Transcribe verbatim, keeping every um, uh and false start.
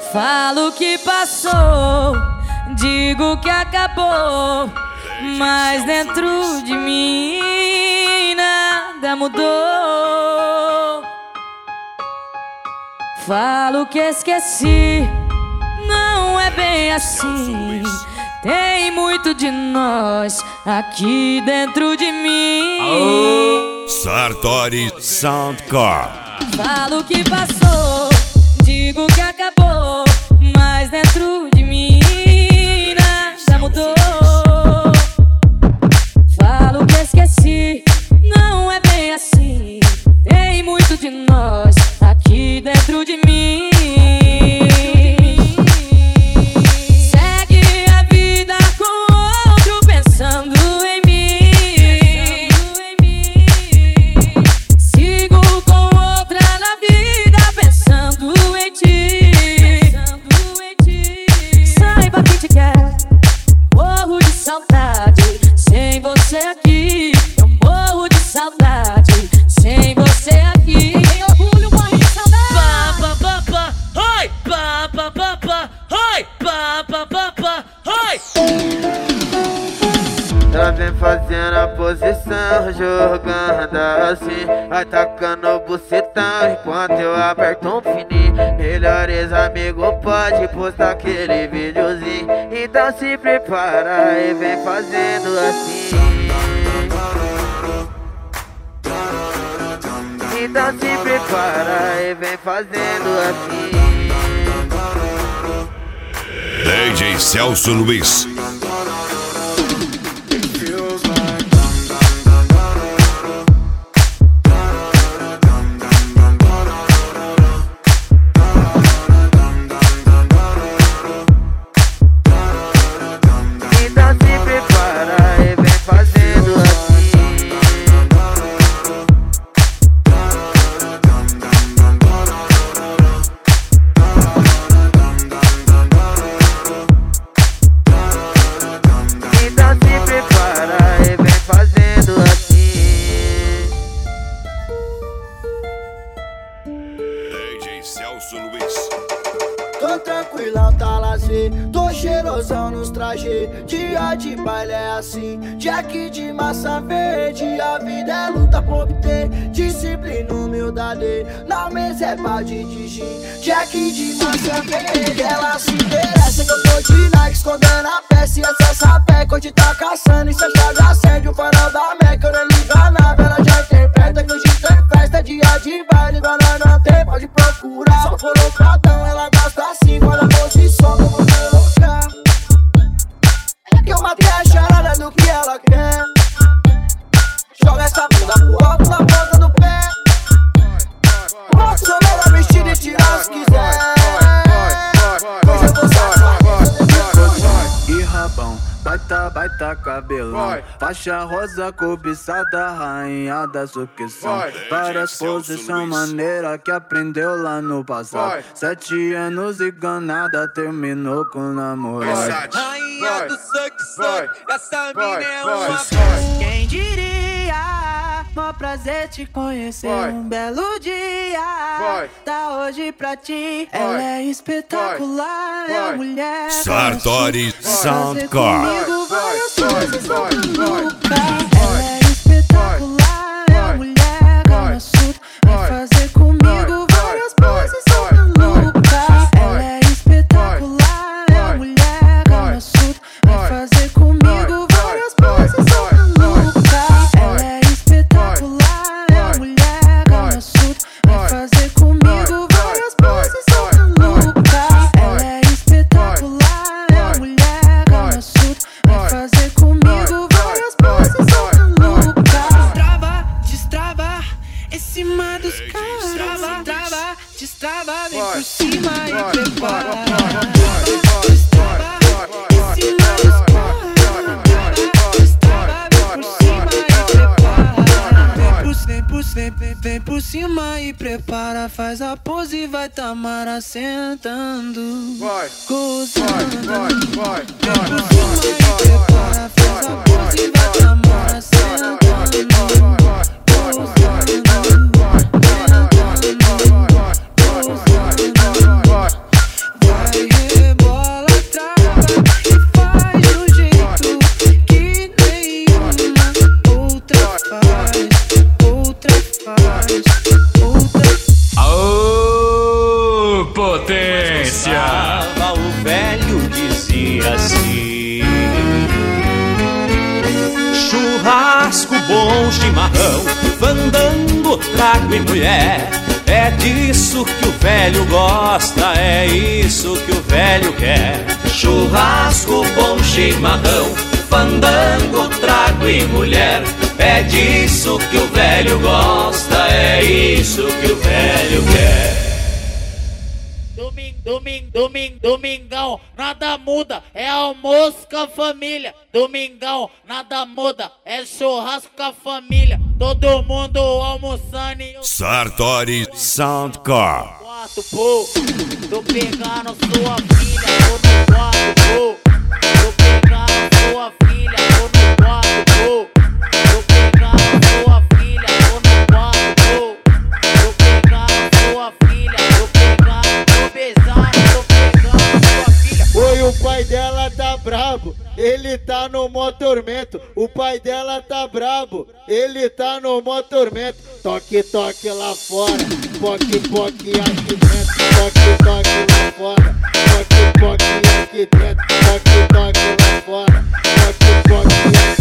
Falo que passou, digo que acabou, mas dentro de mim nada mudou. Falo que esqueci, não é bem assim. Tem muito de nós aqui dentro de mim. Oh. Sartori Soundcore. Falo que passou, digo que acabou, mas dentro de mim nada mudou. Falo que esqueci, não é bem assim. Tem muito de nós aqui dentro de mim. Sem você aqui, eu morro de saudade. Sem você aqui, tem orgulho, morre de saudade. Pá, pá, pá, pá, oi! Pá, pá, pá, pá, oi! Pá, pá, pá, pá, oi! Ela vem fazendo a posição, jogando assim, atacando o bucetão enquanto eu aperto um fininho. Melhores amigos pode postar aquele videozinho, então se prepara e vem fazendo assim. Então se prepara e vem fazendo assim. D J Celso Luiz. Celso Luiz. Tô tranquilão, tá lazer, tô cheirosão nos trajes. Dia de baile é assim, Jack de massa verde. A vida é luta por obter disciplina, humildade. Na mesa é balde de gin, Jack de massa verde. Ela se interessa que eu tô de Nike, escondendo a peça. E essa sapé, hoje tá caçando. E se a chave acende o farol da Meca, eu nem ligo a nave. Ela já interpreta que hoje tem festa. Dia de baile, igual nós não tem, pode procurar. Só colocadão, ela gosta assim, olha a posição, como colocar. Que eu matei a charada do que ela quer. Joga essa bunda pro alto na ponta do pé. Posso sobrar a vestida e tirar se quiser. Hoje eu tô safado. E rabão, baita, baita cabelão. Faixa rosa cobiçada, rainha da sucção. Várias posições maneira que aprendeu lá no passado. Sete anos e ganada, terminou com namorado. Rainha do suck, suck, essa mina é uma voz. Quem diria, mó prazer te conhecer. Um belo dia, tá hoje pra ti. Ela é espetacular, é a mulher. Sartori Soundcore. Comigo várias coisas são maluca. Ela é espetacular, é a mulher Kama Sutra. Vai fazer comigo várias coisas são maluca. Ela é espetacular, é a mulher Kama Sutra. Vai fazer comigo várias coisas são maluca. Ela é espetacular, é a mulher Kama Sutra. Vai fazer comigo várias coisas são maluca. Ela é espetacular, é a mulher Kama Sutra. Vai fazer comigo várias coisas são maluca. Destrava, destrava, em cima dos caras. Destrava, trava, destrava, vem por cima e prepara. Destrava, em cima dos caras. Destrava, vem por cima e prepara. Vem por, vem por, vem, vem, vem por cima e prepara. Faz a pose e vai Tamara sentando. Gozando. Vem por cima e prepara. Faz a pose e vai Tamara sentando. Gozando. assim, assim. Churrasco, bom chimarrão, fandango, trago e mulher. É disso que o velho gosta, é isso que o velho quer. Churrasco, bom chimarrão, fandango, trago e mulher. É disso que o velho gosta, é isso que o velho quer. Domingo, domingo, domingo, domingão, nada muda, é almoço com a família. Domingão, nada muda, é churrasco com a família. Todo mundo almoçando e eu... Sartori Soundcore. Quarto, pô, tô pegando sua filha, tô no quarto, pô. Tô pegando sua filha, tô no quarto, pô. Tô pegando sua filha, tô no quarto, pô. Tô pegando sua filha, tô pegando, tô beijando, tô pegando sua filha. Oi, o pai dela tá brabo, ele tá no mó tormento. O pai dela tá brabo, ele tá no mó tormento. Toque, toque lá fora, poque, poque aqui dentro. Toque, toque lá fora, poque, poque aqui dentro. Toque, toque lá fora, poque, poque aqui dentro.